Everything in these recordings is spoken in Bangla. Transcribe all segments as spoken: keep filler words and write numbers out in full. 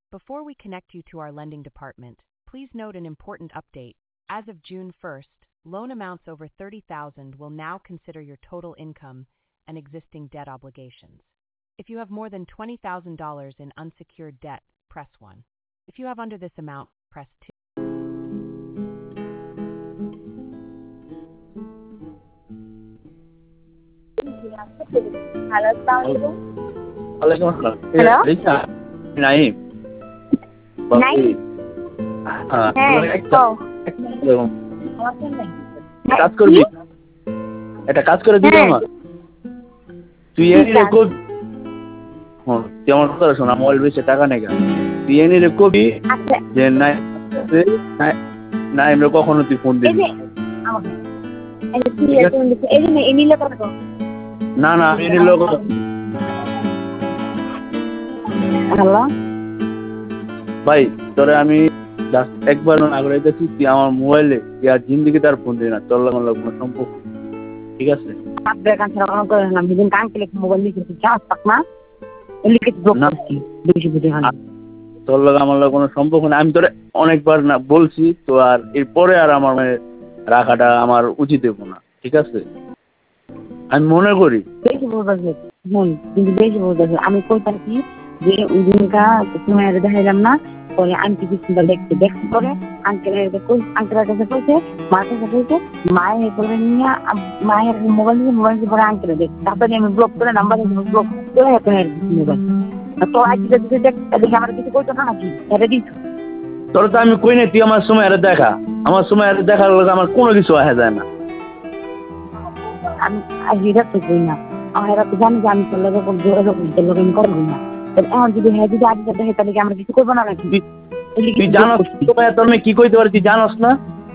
Before we connect you to our lending department, please note an important update. As of June first, loan amounts over thirty thousand will now consider your total income and existing debt obligations. If you have more than twenty thousand dollars in unsecured debt, press one. If you have under this amount, press two. Hello, Assalamualaikum. Waalaikumsalam. Hello? Eh, Lisa. Naim. Naim? হ্যাঁ, হ্যাঁ, একটা কও। কাজ করবি? কি? একটা কাজ করে দিবি হ্যাঁ। আমার? তুই কি এনি রে কাজ? কবি। হ্যাঁ, তুই আমার কথা শোন, মোবাইল বেচে টাকা নেই কেন? তুই এনি রে কবি আচ্ছা, যে নাই নাইম রে কখনো তুই ফোন এই দিবি যে আমাকে এই যে তুই এখন এই যে এই নিলে কথা কও। না না আমি এনি লোক হ্যালো? ভাই তোরে আমি জাস্ট একবার আগে দেখছি তুই আমার মোবাইলে ইয়ার জিন্দিগি তার ফোন দিই না, তোর লাগে আমার কোনো সম্পর্ক নেই। ঠিক আছে? আপনার কাছে রাখা করে না, দিন কাঙ্কেলে মোবাইল লিখে চাস পাক না। লিখে ব্লক না। করছি। বেশি বুঝে না। তোর লগে আমার লগে কোনো সম্পর্ক নেই। আমি তোরে অনেকবার না বলছি তো, আর এরপরে আর আমার মানে রাখাটা আমার উচিত দেবো না। ঠিক আছে? আমি মনে করি বেশি বলতেছে হুম কিন্তু বেশি বলতেছে আমি কইতাম কি যে ওই দিনকা তোমার দেখাইলাম না, পরে আন্টি বিস্কুটটা দেখতে দেখতে পরে আঙ্কেলের কই আঙ্কেলের কাছে কইছে, মার কাছে কইছে, মায়ের করে নিয়ে মায়ের মোবাইল নিয়ে মোবাইল দিয়ে পরে আঙ্কেলে দেখ, তারপরে আমি ব্লক করে নাম্বার ব্লক করে এখন মোবাইল তো আজ যদি দেখ দেখে আমার কিছু কইতো না নাকি এটা দিত তোর তো আমি কই নাই তুই আমার সময় আরে দেখা, আমার সময় আরে দেখার লগে আমার কোনো কিছু আসা যায় না। আমি আজ এটা তো কই না, আমার এরা তো জানি যে আমি তোর লোক যোগাযোগ তোর লোক আমি করবো না, এখন যদি হ্যাঁ যদি আজ দেখে তাহলে কি আমরা কিছু করবো না নাকি? তুই জানোস তোমায় তোর মেয়ে কি কইতে পারে তুই জানোস না?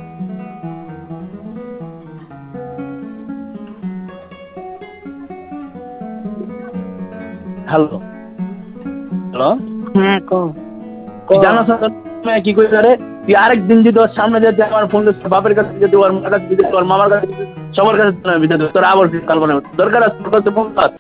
হ্যালো হ্যালো হ্যাঁ কো তুই জানোস না তোর মেয়ে কি কইতে পারে? তুই আরেকদিন যদি ওর সামনে যেতে আমার ফোন দিস, বাপের কাছে যদি ওর মার কাছে যদি ওর মামার কাছে সবার কাছে তোর আবার কাল বানাবো দরকার আছে তোর কাছে ফোন কর।